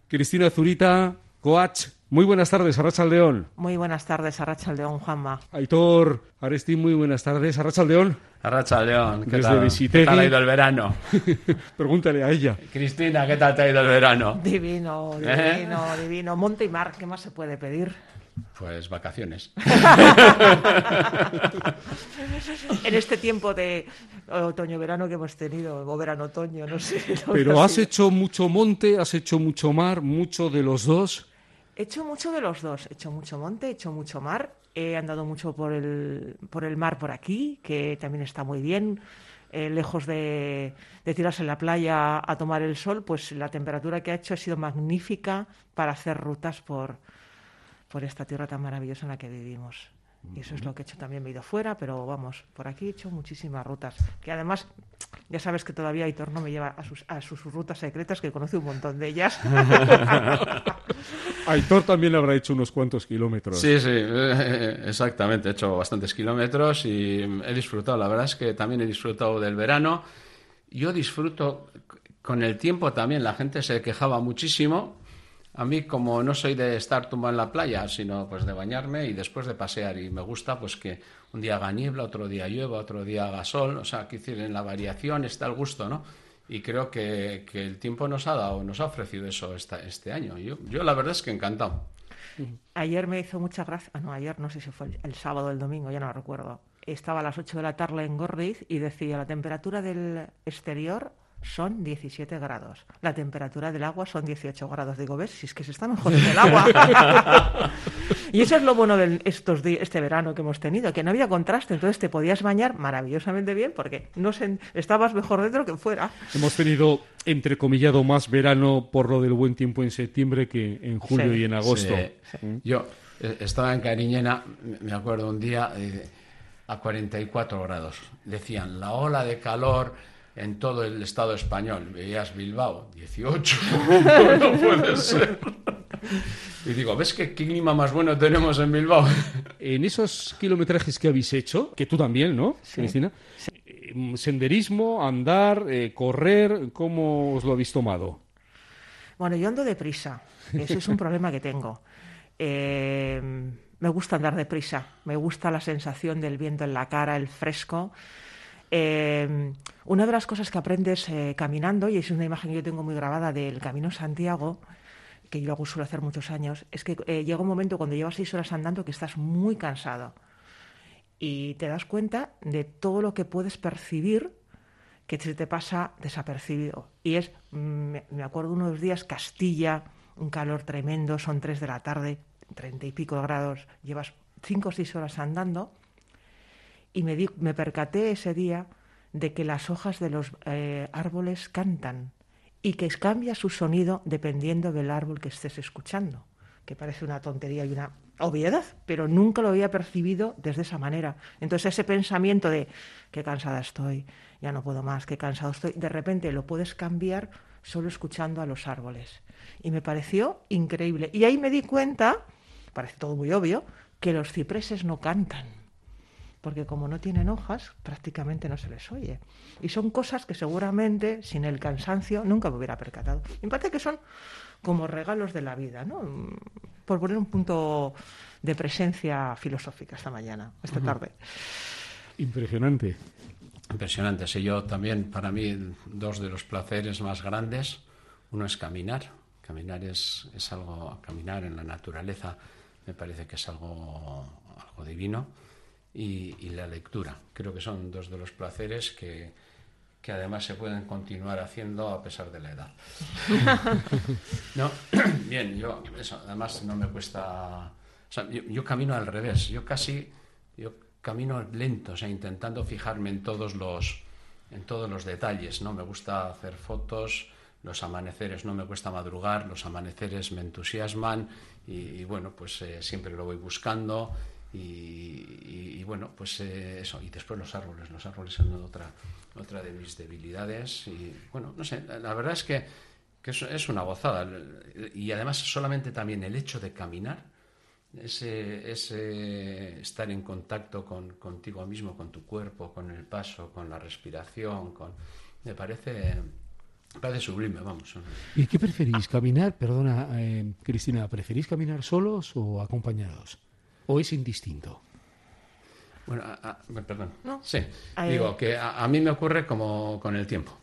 Cristina Zurita, coach. Muy buenas tardes, Arratsaldeon. Muy buenas tardes, Arratsaldeon, Juanma. Aitor Aresti, muy buenas tardes, Arratsaldeon. Arratsaldeon, ¿qué Desde tal? Visitegi. ¿Qué tal ha ido el verano? Pregúntale a ella. Cristina, ¿qué tal te ha ido el verano? Divino, divino. Monte y mar, ¿qué más se puede pedir? Pues vacaciones. En este tiempo de otoño-verano que hemos tenido, o verano-otoño, no sé. Pero has hecho mucho monte, has hecho mucho mar, mucho de los dos. He hecho mucho de los dos. He hecho mucho monte, he hecho mucho mar. He andado mucho por el mar por aquí, que también está muy bien. Lejos de tirarse en la playa a tomar el sol, pues la temperatura que ha hecho ha sido magnífica para hacer rutas por esta tierra tan maravillosa en la que vivimos. Y eso es lo que he hecho. También me he ido fuera, pero vamos, por aquí he hecho muchísimas rutas. Que además, ya sabes que todavía Aitor no me lleva a sus rutas secretas, que conoce un montón de ellas. Aitor también habrá hecho unos cuantos kilómetros. Sí, exactamente. He hecho bastantes kilómetros y he disfrutado. La verdad es que también he disfrutado del verano. Yo disfruto con el tiempo también. La gente se quejaba muchísimo. A mí, como no soy de estar tumbado en la playa, sino pues de bañarme y después de pasear, y me gusta pues que un día haga niebla, otro día llueva, otro día haga sol, o sea, que decir, en la variación está el gusto, ¿no? Y creo que el tiempo nos ha ofrecido eso este año. Yo la verdad es que encantado. Ayer me hizo mucha gracia, ayer no sé si fue el sábado o el domingo, ya no lo recuerdo. Estaba a las 8 de la tarde en Gorriz y decía, la temperatura del exterior son 17 grados. La temperatura del agua son 18 grados. Digo, ¿ves? Si es que se está mejor en el agua. Y eso es lo bueno de este verano que hemos tenido, que no había contraste. Entonces te podías bañar maravillosamente bien porque estabas mejor dentro que fuera. Hemos tenido, entrecomillado, más verano por lo del buen tiempo en septiembre que en julio y en agosto. Sí. Yo estaba en Cariñena, me acuerdo un día, a 44 grados. Decían, la ola de calor en todo el estado español. Veías Bilbao, 18. No puede ser. Y digo, ¿ves qué clima más bueno tenemos en Bilbao? En esos kilometrajes que habéis hecho, que tú también, ¿no, sí, Cristina? Sí. Senderismo, andar, correr, ¿cómo os lo habéis tomado? Bueno, yo ando deprisa. Ese es un problema que tengo. Me gusta andar deprisa. Me gusta la sensación del viento en la cara, el fresco. Una de las cosas que aprendes caminando, y es una imagen que yo tengo muy grabada del Camino Santiago, que yo suelo hacer muchos años, es que llega un momento cuando llevas 6 horas andando que estás muy cansado y te das cuenta de todo lo que puedes percibir que se te pasa desapercibido. Y me acuerdo unos días, Castilla, un calor tremendo, son 3 de la tarde, 30 y pico grados, llevas 5 o 6 horas andando. Y me percaté ese día de que las hojas de los árboles cantan y que cambia su sonido dependiendo del árbol que estés escuchando, que parece una tontería y una obviedad, pero nunca lo había percibido desde esa manera. Entonces ese pensamiento de qué cansada estoy, ya no puedo más, qué cansado estoy, de repente lo puedes cambiar solo escuchando a los árboles. Y me pareció increíble. Y ahí me di cuenta, parece todo muy obvio, que los cipreses no cantan, porque como no tienen hojas, prácticamente no se les oye. Y son cosas que seguramente, sin el cansancio, nunca me hubiera percatado. Me parece que son como regalos de la vida, ¿no? Por poner un punto de presencia filosófica esta tarde. Impresionante. Impresionante. Sí, yo también, para mí, dos de los placeres más grandes, uno es caminar. Caminar es algo, caminar en la naturaleza me parece que es algo divino. Y la lectura. Creo que son dos de los placeres que además se pueden continuar haciendo a pesar de la edad. No, bien, además no me cuesta. O sea, yo camino al revés. Yo camino lento, o sea, intentando fijarme en todos los detalles, ¿no? Me gusta hacer fotos, los amaneceres, no me cuesta madrugar, los amaneceres me entusiasman y bueno, pues siempre lo voy buscando. Y bueno, pues eso. Y después los árboles son otra de mis debilidades. Y bueno, no sé, la verdad es que es una gozada. Y además solamente también el hecho de caminar, ese estar en contacto contigo mismo, con tu cuerpo, con el paso, con la respiración, me parece Me parece sublime, vamos. ¿Y qué preferís? ¿Caminar? Perdona, Cristina, ¿preferís caminar solos o acompañados? ¿O es indistinto? Bueno, perdón. No. Sí, digo que a mí me ocurre como con el tiempo.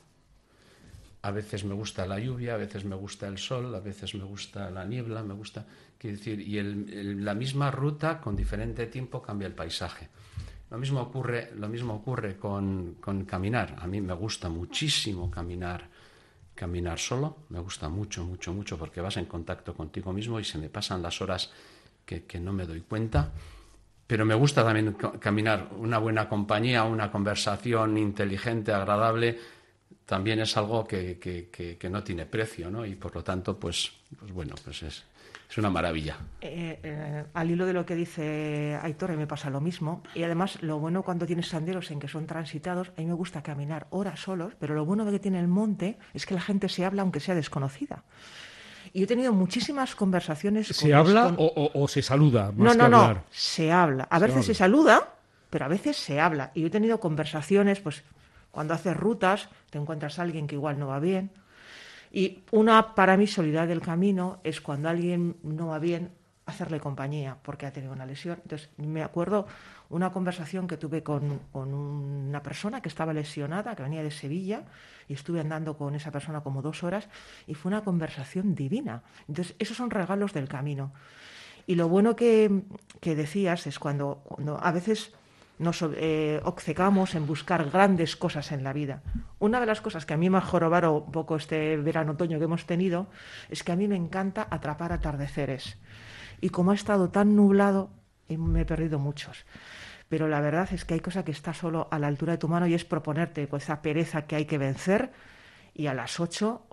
A veces me gusta la lluvia, a veces me gusta el sol, a veces me gusta la niebla, me gusta... Quiero decir, y la misma ruta con diferente tiempo cambia el paisaje. Lo mismo ocurre con caminar. A mí me gusta muchísimo caminar solo, me gusta mucho, mucho, mucho, porque vas en contacto contigo mismo y se me pasan las horas que no me doy cuenta. Pero me gusta también caminar, una buena compañía, una conversación inteligente, agradable, también es algo que no tiene precio, ¿no? Y por lo tanto, pues bueno, pues es una maravilla. Al hilo de lo que dice Aitor, a mí me pasa lo mismo. Y además, lo bueno cuando tienes senderos en que son transitados, a mí me gusta caminar horas solos, pero lo bueno que tiene el monte es que la gente se habla aunque sea desconocida. Y yo he tenido muchísimas conversaciones. ¿Se habla o se saluda? Más No, se habla. A veces se saluda, pero a veces se habla. Y yo he tenido conversaciones, pues cuando haces rutas, te encuentras a alguien que igual no va bien. Y una, para mí, solidaridad del camino es cuando alguien no va bien, hacerle compañía porque ha tenido una lesión. Entonces, me acuerdo una conversación que tuve con una persona que estaba lesionada, que venía de Sevilla, y estuve andando con esa persona como 2 horas, y fue una conversación divina. Entonces, esos son regalos del camino. Y lo bueno que decías es cuando a veces nos obcecamos en buscar grandes cosas en la vida. Una de las cosas que a mí me ha jorobado un poco este verano-otoño que hemos tenido es que a mí me encanta atrapar atardeceres. Y como ha estado tan nublado, me he perdido muchos. Pero la verdad es que hay cosa que está solo a la altura de tu mano y es proponerte pues, esa pereza que hay que vencer y a las 8,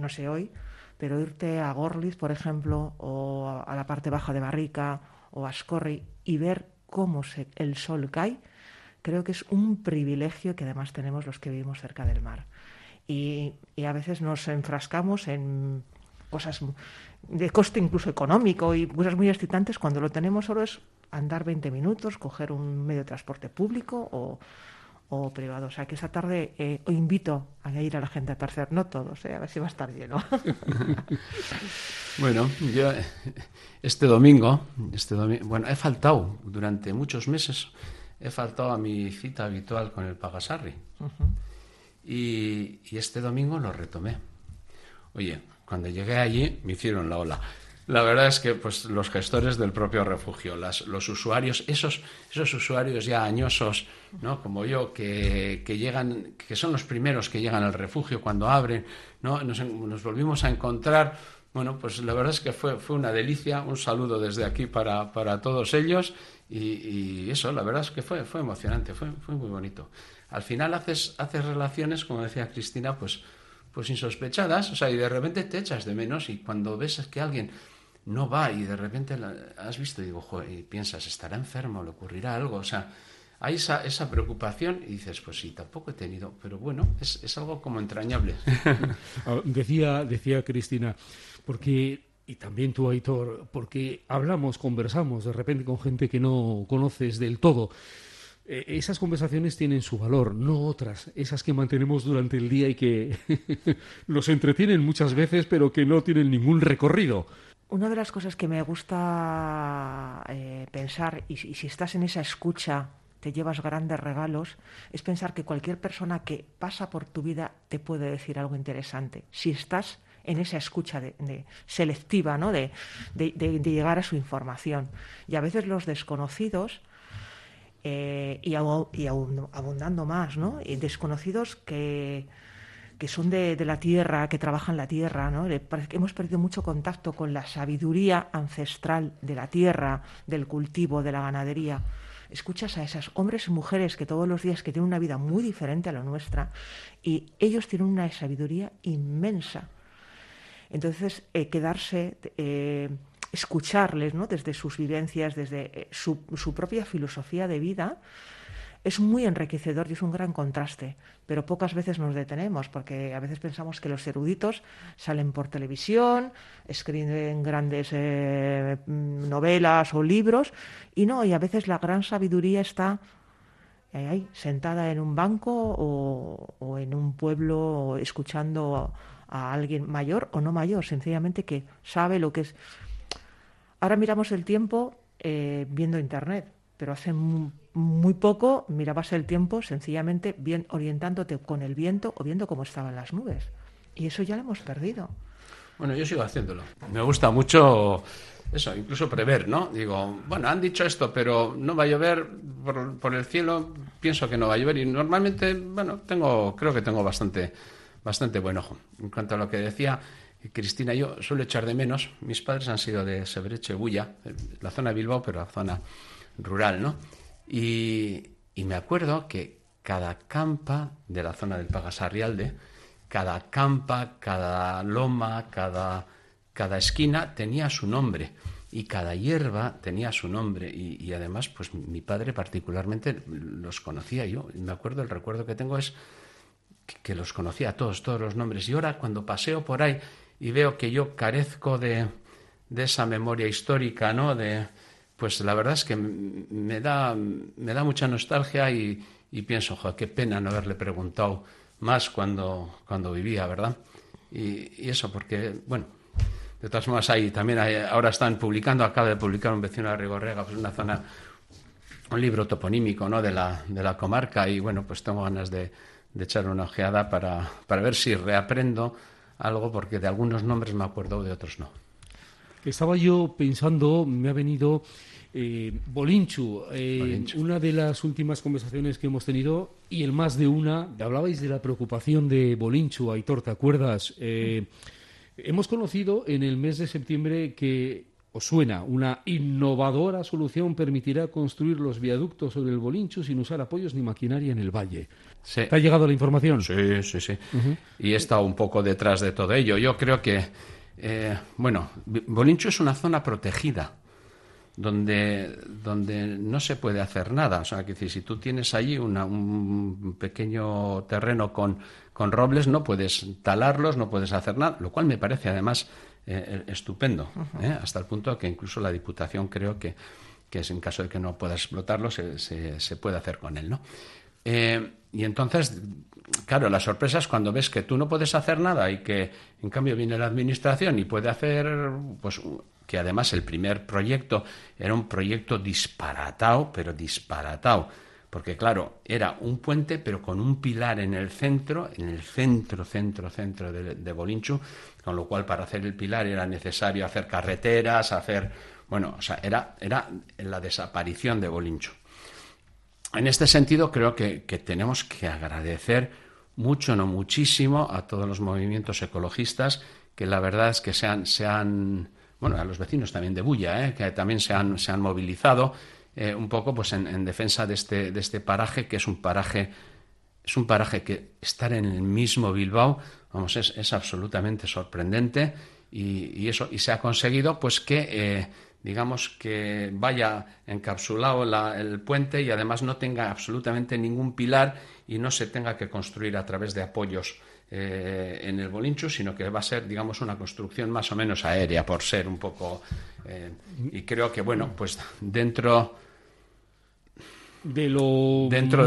pero irte a Gorliz, por ejemplo, o a la parte baja de Barrica o a Ascorri y ver cómo el sol cae, creo que es un privilegio que además tenemos los que vivimos cerca del mar. Y a veces nos enfrascamos en cosas de coste incluso económico y cosas muy excitantes cuando lo tenemos solo es andar 20 minutos, coger un medio de transporte público o privado. O sea que esta tarde invito a ir a la gente a tercer, no todos, a ver si va a estar lleno. Bueno, yo este domingo, bueno, he faltado durante muchos meses, a mi cita habitual con el Pagasarri. Uh-huh. Y este domingo lo retomé. Oye, cuando llegué allí me hicieron la ola. La verdad es que pues los gestores del propio refugio, los usuarios, esos usuarios ya añosos, ¿no? Como yo, que llegan, que son los primeros que llegan al refugio cuando abren, ¿no? Nos volvimos a encontrar. Bueno, pues la verdad es que fue una delicia. Un saludo desde aquí para todos ellos y eso, la verdad es que fue emocionante, fue muy bonito. Al final haces relaciones, como decía Cristina, pues insospechadas, o sea, y de repente te echas de menos y cuando ves que alguien no va y de repente has visto y digo, joder, y piensas, estará enfermo, le ocurrirá algo, o sea, hay esa preocupación y dices, pues sí, tampoco he tenido, pero bueno, es algo como entrañable. Decía Cristina, porque, y también tú, Aitor, porque conversamos de repente con gente que no conoces del todo. Esas conversaciones tienen su valor, no otras, esas que mantenemos durante el día y que nos entretienen muchas veces, pero que no tienen ningún recorrido. Una de las cosas que me gusta pensar, y si estás en esa escucha, te llevas grandes regalos, es pensar que cualquier persona que pasa por tu vida te puede decir algo interesante. Si estás en esa escucha de selectiva, ¿no? de llegar a su información. Y a veces los desconocidos, y abundando más, ¿no? Y desconocidos que son de la tierra, que trabajan la tierra, ¿no? Hemos perdido mucho contacto con la sabiduría ancestral de la tierra, del cultivo, de la ganadería. Escuchas a esos hombres y mujeres que todos los días que tienen una vida muy diferente a la nuestra y ellos tienen una sabiduría inmensa. Entonces, escucharles, ¿no? Desde sus vivencias, desde su propia filosofía de vida, es muy enriquecedor y es un gran contraste, pero pocas veces nos detenemos, porque a veces pensamos que los eruditos salen por televisión, escriben grandes novelas o libros, y a veces la gran sabiduría está ahí, sentada en un banco o en un pueblo escuchando a alguien mayor o no mayor, sencillamente que sabe lo que es. Ahora miramos el tiempo viendo Internet, pero hace muy poco mirabas el tiempo sencillamente bien orientándote con el viento o viendo cómo estaban las nubes. Y eso ya lo hemos perdido. Bueno, yo sigo haciéndolo. Me gusta mucho eso, incluso prever, ¿no? Digo, bueno, han dicho esto, pero no va a llover por el cielo, pienso que no va a llover y normalmente, bueno, creo que tengo bastante buen ojo. En cuanto a lo que decía Cristina, yo suelo echar de menos, mis padres han sido de Sebreche, Bulla, la zona de Bilbao, pero la zona rural, ¿no? Y me acuerdo que cada campa de la zona del Pagasarrialde, cada campa, cada loma, cada esquina tenía su nombre y cada hierba tenía su nombre y además pues mi padre particularmente los conocía yo. Me acuerdo, el recuerdo que tengo es que los conocía todos los nombres y ahora cuando paseo por ahí y veo que yo carezco de esa memoria histórica, ¿no? Pues la verdad es que me da mucha nostalgia y pienso, joder, qué pena no haberle preguntado más cuando vivía, ¿verdad? Y eso porque, bueno, de todas formas ahora están publicando, acaba de publicar un vecino de Rigorrega, pues una zona, un libro toponímico, ¿no? de la comarca y bueno, pues tengo ganas de echar una ojeada para ver si reaprendo algo, porque de algunos nombres me acuerdo, de otros no. Estaba yo pensando, me ha venido Bolinchu, una de las últimas conversaciones que hemos tenido, y el más de una, hablabais de la preocupación de Bolinchu, Aitor, ¿te acuerdas? Hemos conocido en el mes de septiembre que, os suena, una innovadora solución permitirá construir los viaductos sobre el Bolinchu sin usar apoyos ni maquinaria en el valle. Sí. ¿Te ha llegado la información? Sí. Uh-huh. Y he estado un poco detrás de todo ello. Yo creo que, Bolinchu es una zona protegida donde no se puede hacer nada. O sea, que si tú tienes allí un pequeño terreno con robles, no puedes talarlos, no puedes hacer nada, lo cual me parece además estupendo, hasta el punto que incluso la Diputación creo que es en caso de que no pueda explotarlo, se puede hacer con él, ¿no? Y entonces, claro, la sorpresa es cuando ves que tú no puedes hacer nada y que en cambio viene la Administración y puede hacer, pues, que además el primer proyecto era un proyecto disparatado, porque claro, era un puente pero con un pilar en el centro de Bolinchu, con lo cual para hacer el pilar era necesario hacer carreteras, era la desaparición de Bolinchu. En este sentido creo que tenemos que agradecer mucho, no muchísimo, a todos los movimientos ecologistas que la verdad es que a los vecinos también de Bulla, que también se han movilizado un poco pues en defensa de este paraje, que es un paraje que estar en el mismo Bilbao, vamos, es absolutamente sorprendente y se ha conseguido pues que digamos que vaya encapsulado el puente y además no tenga absolutamente ningún pilar y no se tenga que construir a través de apoyos en el Bolinchu, sino que va a ser, digamos, una construcción más o menos aérea, por ser un poco... y creo que, bueno, pues dentro de lo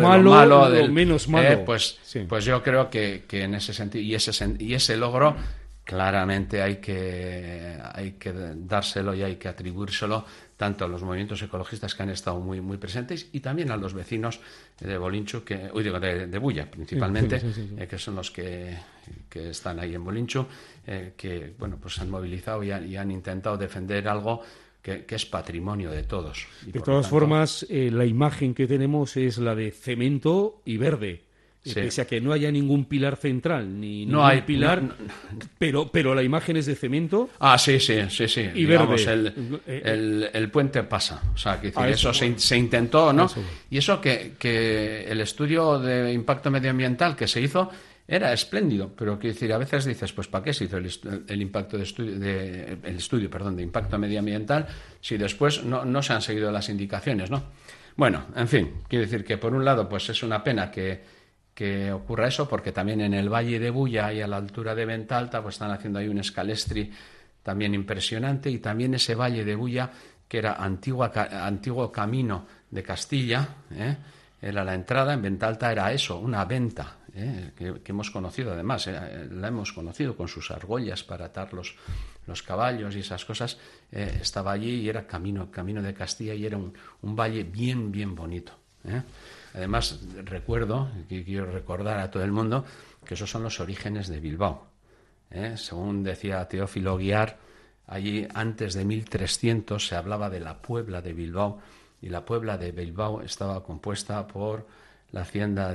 menos malo, pues yo creo que en ese sentido y ese logro claramente hay que dárselo y hay que atribuírselo tanto a los movimientos ecologistas que han estado muy muy presentes y también a los vecinos de Bolinchu de Bulla principalmente, sí. Que son los que están ahí en Bolinchu, que bueno, pues han movilizado y han intentado defender algo que es patrimonio de todos. De todas formas, la imagen que tenemos es la de cemento y verde. Sí. Pese a que no haya ningún pilar central, ni ningún pilar, pero la imagen es de cemento. Sí. Y digamos, verde. El puente pasa. O sea, que eso se intentó, ¿no? Y eso que el estudio de impacto medioambiental que se hizo era espléndido, pero quiero decir, a veces dices, pues ¿para qué se hizo el estudio de impacto medioambiental si después no se han seguido las indicaciones, ¿no? Bueno, en fin, quiero decir que por un lado pues es una pena que ocurra eso, porque también en el Valle de Bulla y a la altura de Ventalta pues están haciendo ahí un escalestri también impresionante, y también ese Valle de Bulla que era antiguo camino de Castilla, era la entrada. En Venta Alta era eso, una venta, que hemos conocido además, la hemos conocido con sus argollas para atar los caballos y esas cosas. Estaba allí y era camino de Castilla, y era un valle bien, bien bonito. Además, recuerdo, y quiero recordar a todo el mundo, que esos son los orígenes de Bilbao. Según decía Teófilo Guiar, allí antes de 1300 se hablaba de la Puebla de Bilbao, y la Puebla de Bilbao estaba compuesta por la hacienda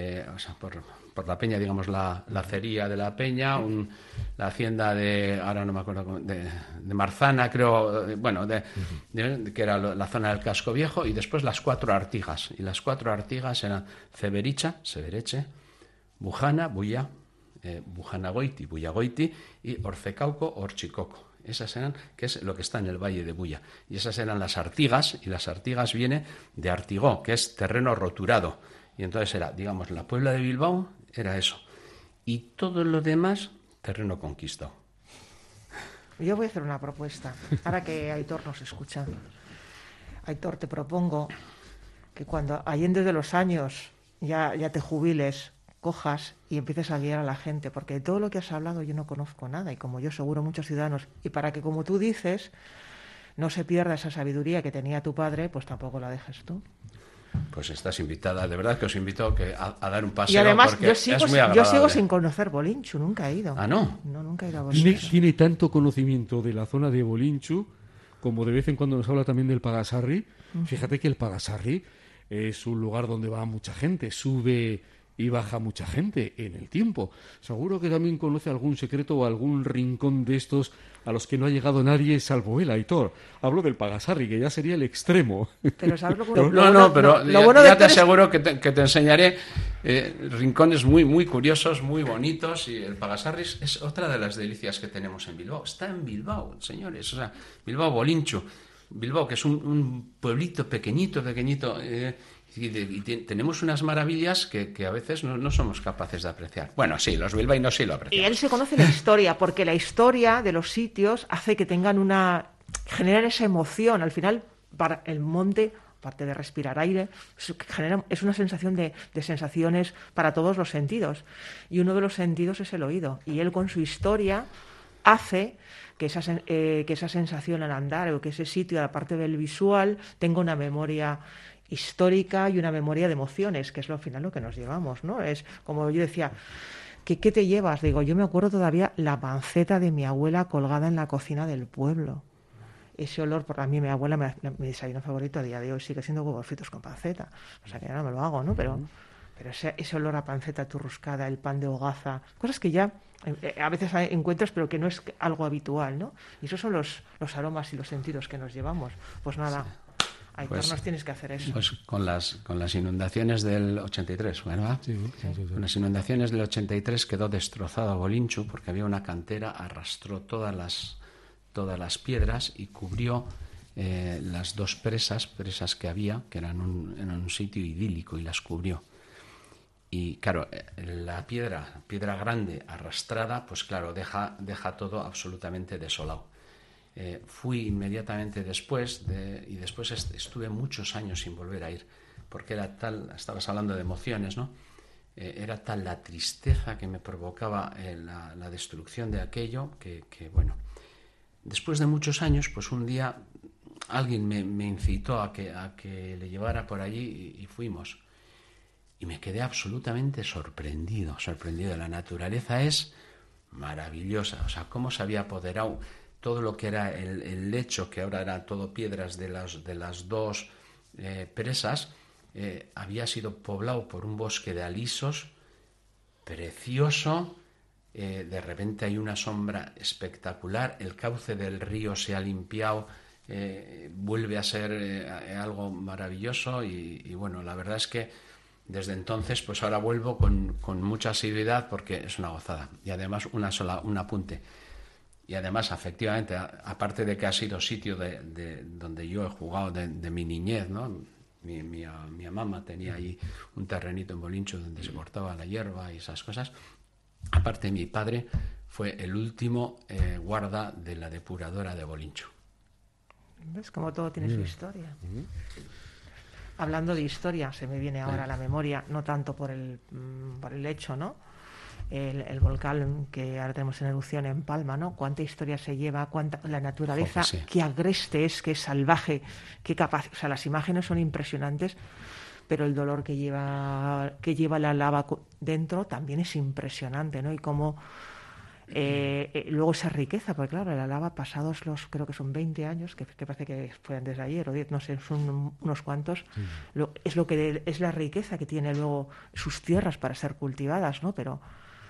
por la peña, digamos, la acería de la peña, la hacienda de, ahora no me acuerdo, de Marzana, creo, que era la zona del Casco Viejo, y después las 4 Artigas. Y las 4 Artigas eran Cebericha, Severeche, Bujana, Buya, Bujanagoiti, Buyagoiti, y Orcecauco, Orchicoco. Esas eran, que es lo que está en el valle de Buya. Y esas eran las Artigas, y las Artigas viene de Artigó, que es terreno roturado. Y entonces era, digamos, la Puebla de Bilbao era eso. Y todo lo demás, terreno conquistado. Yo voy a hacer una propuesta, ahora que Aitor nos escucha. Aitor, te propongo que cuando allende de los años ya te jubiles, cojas y empieces a guiar a la gente, porque de todo lo que has hablado yo no conozco nada, y como yo seguro muchos ciudadanos, y para que, como tú dices, no se pierda esa sabiduría que tenía tu padre, pues tampoco la dejes tú. Pues estás invitada, de verdad que os invito a dar un paseo. Y además porque es muy agradable. yo sigo sin conocer Bolinchu, nunca he ido. ¿Ah, no? No, nunca he ido a Bolinchu. Tiene tanto conocimiento de la zona de Bolinchu, como de vez en cuando nos habla también del Pagasarri. Fíjate que el Pagasarri es un lugar donde va mucha gente, sube y baja mucha gente en el tiempo. Seguro que también conoce algún secreto o algún rincón de estos a los que no ha llegado nadie salvo él, Aitor. Hablo del Pagasarri, que ya sería el extremo. Pero ¿sabes pero ya te aseguro que te enseñaré rincones muy, muy curiosos, muy bonitos, y el Pagasarri es otra de las delicias que tenemos en Bilbao. Está en Bilbao, señores, o sea, Bilbao Bolinchu. Bilbao, que es un pueblito pequeñito, y tenemos unas maravillas que a veces no somos capaces de apreciar. Bueno, sí, los bilbaínos sí lo apreciamos. Y él se conoce la historia, porque la historia de los sitios hace que tengan generar esa emoción. Al final, para el monte, aparte de respirar aire, es una sensación de sensaciones para todos los sentidos. Y uno de los sentidos es el oído. Y él, con su historia, hace que esa sensación al andar, o que ese sitio, aparte del visual, tenga una memoria histórica y una memoria de emociones, que es al final lo que nos llevamos, ¿no? Es como yo decía, ¿qué te llevas? Digo, yo me acuerdo todavía la panceta de mi abuela colgada en la cocina del pueblo. Ese olor, por a mí, mi abuela, mi desayuno favorito a día de hoy sigue siendo huevos fritos con panceta. O sea, que ya no me lo hago, ¿no? Pero ese olor a panceta turruscada, el pan de hogaza, cosas que ya a veces encuentras, pero que no es algo habitual, ¿no? Y esos son los aromas y los sentidos que nos llevamos. Pues nada, sí. Aitor, nos tienes que hacer eso. Pues con las inundaciones del 83, ¿verdad? Sí. Con las inundaciones del 83 quedó destrozado Bolinchu, porque había una cantera, arrastró todas las piedras y cubrió las 2 presas que había, que eran en un sitio idílico, y las cubrió. Y claro, la piedra grande arrastrada, pues claro, deja todo absolutamente desolado. Fui inmediatamente después, y después estuve muchos años sin volver a ir, porque era tal, estabas hablando de emociones, ¿no? Era tal la tristeza que me provocaba la destrucción de aquello, que bueno, después de muchos años, pues un día alguien me incitó a que le llevara por allí, y fuimos. Y me quedé absolutamente sorprendido. La naturaleza es maravillosa. O sea, cómo se había apoderado todo lo que era el lecho, que ahora era todo piedras de las 2 presas, había sido poblado por un bosque de alisos precioso. De repente hay una sombra espectacular. El cauce del río se ha limpiado. Vuelve a ser algo maravilloso. Y bueno, la verdad es que desde entonces, pues ahora vuelvo con mucha asiduidad, porque es una gozada. Y además un apunte. Y además, efectivamente, aparte de que ha sido sitio de donde yo he jugado de mi niñez, ¿no? Mi mamá tenía ahí un terrenito en Bolinchu donde se cortaba la hierba y esas cosas. Aparte, mi padre fue el último guarda de la depuradora de Bolinchu. ¿Ves? Como todo tiene su historia. Hablando de historia, se me viene ahora a la memoria, no tanto por el hecho, ¿no? El volcán que ahora tenemos en erupción en Palma, ¿no? Cuánta historia se lleva, cuánta la naturaleza, sí. qué agreste es, qué salvaje, qué capaz, o sea, las imágenes son impresionantes, pero el dolor que lleva la lava dentro también es impresionante, ¿no? Y cómo luego esa riqueza, porque claro, la lava pasados creo que son 20 años, que parece que fue antes de ayer, o 10, no sé, son unos cuantos, es la riqueza que tiene luego sus tierras para ser cultivadas, ¿no? Pero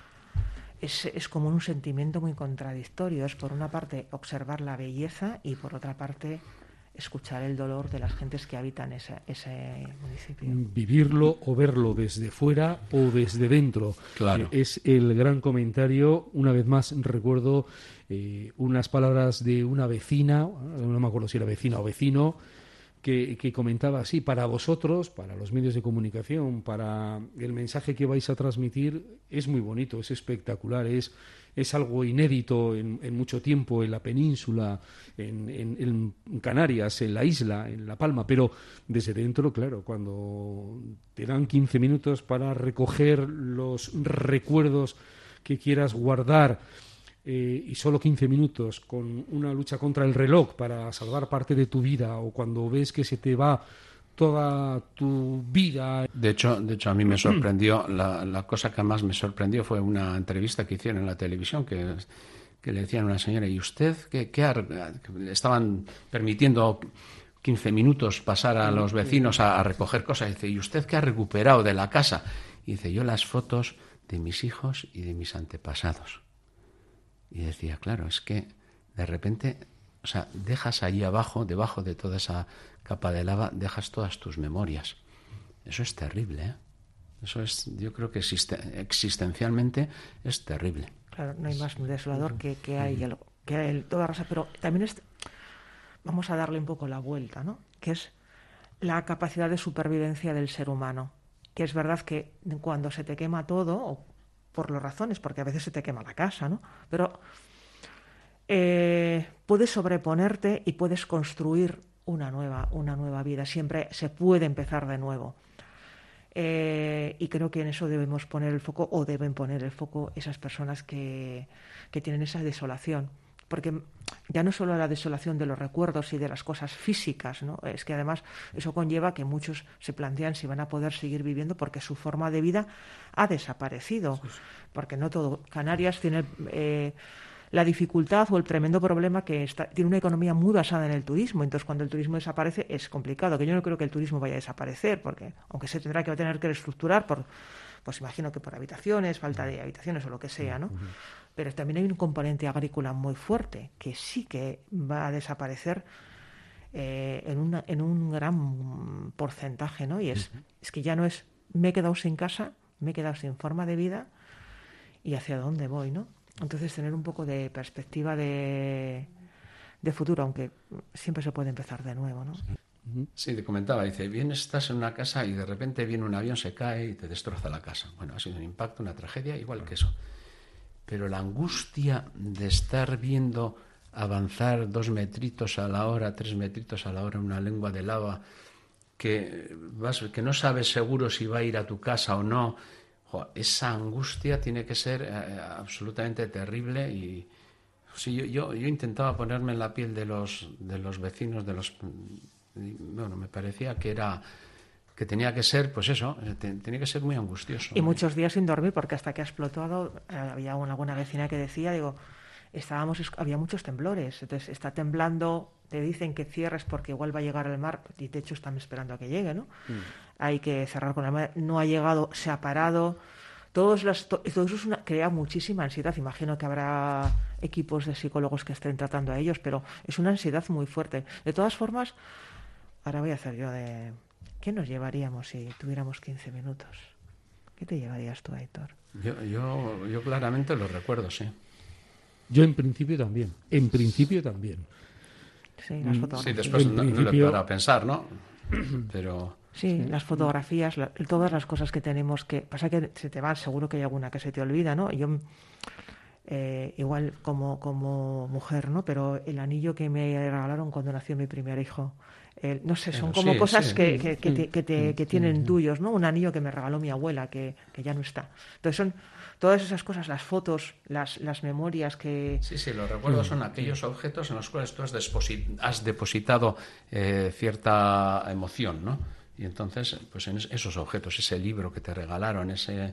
es como un sentimiento muy contradictorio. Es por una parte observar la belleza y por otra parte escuchar el dolor de las gentes que habitan ese municipio. Vivirlo o verlo desde fuera o desde dentro. Claro. Es el gran comentario. Una vez más recuerdo unas palabras de una vecina, no me acuerdo si era vecina o vecino, que comentaba así: para vosotros, para los medios de comunicación, para el mensaje que vais a transmitir, es muy bonito, es espectacular, es algo inédito en mucho tiempo en la península, en Canarias, en la isla, en La Palma, pero desde dentro, claro, cuando te dan 15 minutos para recoger los recuerdos que quieras guardar, y solo 15 minutos con una lucha contra el reloj para salvar parte de tu vida, o cuando ves que se te va toda tu vida. De hecho a mí me sorprendió, la cosa que más me sorprendió fue una entrevista que hicieron en la televisión que le decían a una señora: ¿y usted qué le estaban permitiendo 15 minutos pasar a los vecinos a recoger cosas? Y dice: ¿y usted qué ha recuperado de la casa? Y dice: yo las fotos de mis hijos y de mis antepasados. Y decía, claro, es que de repente, o sea, dejas allí abajo, debajo de toda esa capa de lava, dejas todas tus memorias. Eso es terrible, ¿eh? Eso es, yo creo que existencialmente es terrible. Claro, no hay más desolador que hay toda raza, pero también vamos a darle un poco la vuelta, ¿no? Que es la capacidad de supervivencia del ser humano. Que es verdad que cuando se te quema todo, o por las razones, porque a veces se te quema la casa, ¿no? Pero puedes sobreponerte y puedes construir una nueva vida. Siempre se puede empezar de nuevo. Y creo que en eso debemos poner el foco, o deben poner el foco esas personas que tienen esa desolación. Porque ya no solo la desolación de los recuerdos y de las cosas físicas, ¿no? Es que además eso conlleva que muchos se plantean si van a poder seguir viviendo porque su forma de vida ha desaparecido. Sí. Porque no todo. Canarias tiene la dificultad o el tremendo problema que tiene una economía muy basada en el turismo. Entonces, cuando el turismo desaparece es complicado. Que yo no creo que el turismo vaya a tener, porque aunque se tendrá que tener que reestructurar pues imagino que por habitaciones, falta de habitaciones o lo que sea, ¿no? Pero también hay un componente agrícola muy fuerte que sí que va a desaparecer en un gran porcentaje, ¿no? Y es que ya no es me he quedado sin casa, me he quedado sin forma de vida y hacia dónde voy, ¿no? Entonces tener un poco de perspectiva de futuro, aunque siempre se puede empezar de nuevo, ¿no? Sí, te comentaba, dice, estás en una casa y de repente viene un avión, se cae y te destroza la casa. Bueno, ha sido un impacto, una tragedia, igual que eso. Pero la angustia de estar viendo avanzar 2 metritos a la hora, 3 metritos a la hora una lengua de lava, que no sabes seguro si va a ir a tu casa o no, esa angustia tiene que ser absolutamente terrible. Y sí, yo intentaba ponerme en la piel de los vecinos, bueno, me parecía que tenía que ser, pues eso, tenía que ser muy angustioso. Y muchos días sin dormir, porque hasta que ha explotado, había una buena vecina que decía, había muchos temblores, entonces está temblando, te dicen que cierres porque igual va a llegar el mar, y de hecho están esperando a que llegue, ¿no? Hay que cerrar con el mar, no ha llegado, se ha parado, todo eso crea muchísima ansiedad. Imagino que habrá equipos de psicólogos que estén tratando a ellos, pero es una ansiedad muy fuerte. De todas formas, ahora voy a hacer yo de... ¿Qué nos llevaríamos si tuviéramos 15 minutos? ¿Qué te llevarías tú, Aitor? Yo claramente lo recuerdo, sí. Yo en principio también. Sí, las fotografías. Sí, después no le para pensar, ¿no? Pero... Sí, las fotografías, todas las cosas que tenemos que... Pasa que se te va, seguro que hay alguna que se te olvida, ¿no? Yo igual como mujer, ¿no? Pero el anillo que me regalaron cuando nació mi primer hijo, no sé, son como cosas que tienen tuyos, ¿no? Un anillo que me regaló mi abuela, que ya no está. Entonces son todas esas cosas, las fotos, las memorias que... Sí, los recuerdos son aquellos objetos en los cuales tú has depositado cierta emoción, ¿no? Y entonces, pues en esos objetos, ese libro que te regalaron, esas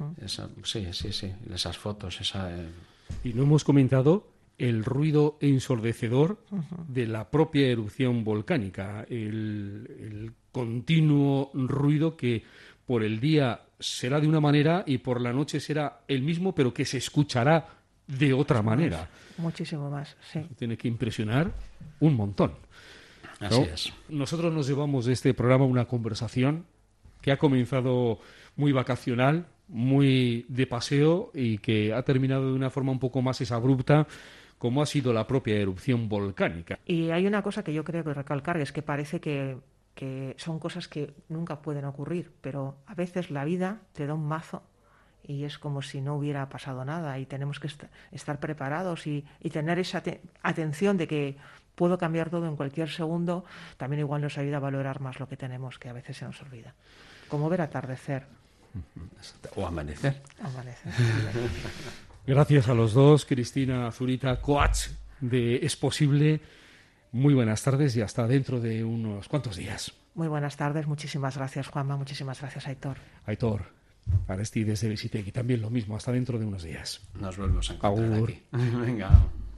fotos, Y no hemos comentado el ruido ensordecedor de la propia erupción volcánica, el continuo ruido que por el día será de una manera y por la noche será el mismo, pero que se escuchará de otra manera. Muchísimo más, sí. Eso tiene que impresionar un montón. Así es. Nosotros nos llevamos de este programa una conversación que ha comenzado muy vacacional, muy de paseo y que ha terminado de una forma un poco más abrupta, como ha sido la propia erupción volcánica. Y hay una cosa que yo creo que recalcar, es que parece que son cosas que nunca pueden ocurrir, pero a veces la vida te da un mazo y es como si no hubiera pasado nada y tenemos que estar preparados y tener esa atención de que puedo cambiar todo en cualquier segundo. También igual nos ayuda a valorar más lo que tenemos, que a veces se nos olvida. Como ver atardecer. O amanecer. Gracias a los dos, Cristina Zurita, coach de Es Posible. Muy buenas tardes y hasta dentro de unos cuantos días. Muy buenas tardes, muchísimas gracias, Juanma, muchísimas gracias, Aitor. Aitor, Aresti desde Visitec y también lo mismo, hasta dentro de unos días. Nos volvemos a encontrar aquí. Venga.